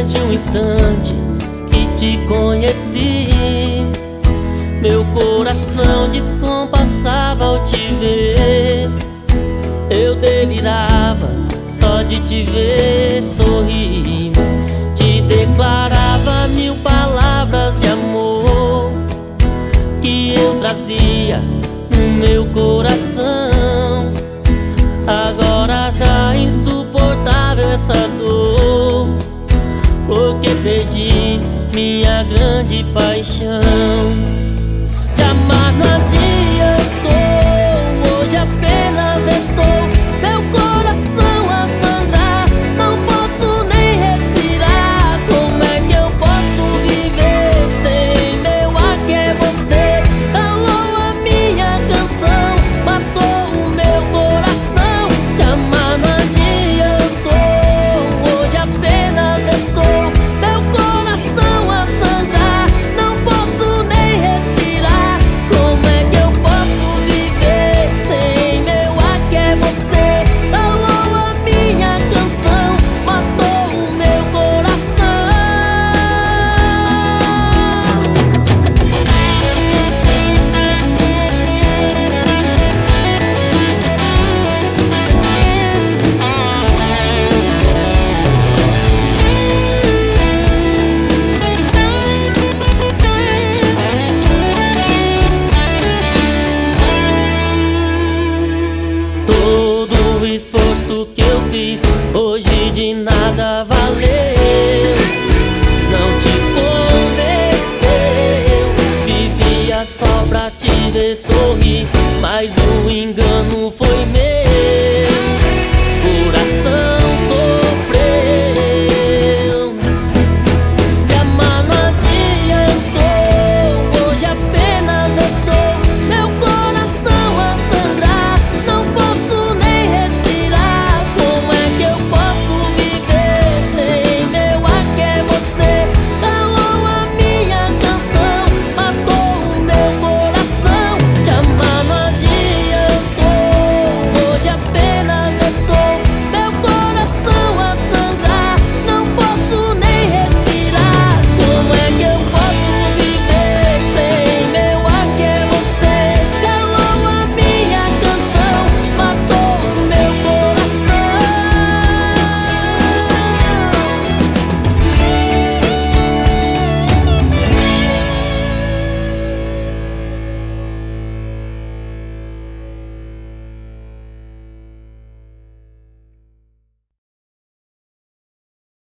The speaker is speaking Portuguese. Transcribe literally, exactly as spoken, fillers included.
Desde um instante que te conheci, meu coração descompassava ao te ver. Eu delirava só de te ver sorrir. Te declarava mil palavras de amor que eu trazia no meu coração. Agora tá insuportável essa dor, porque perdi minha grande paixão. Te amar não adiantou, hoje apenas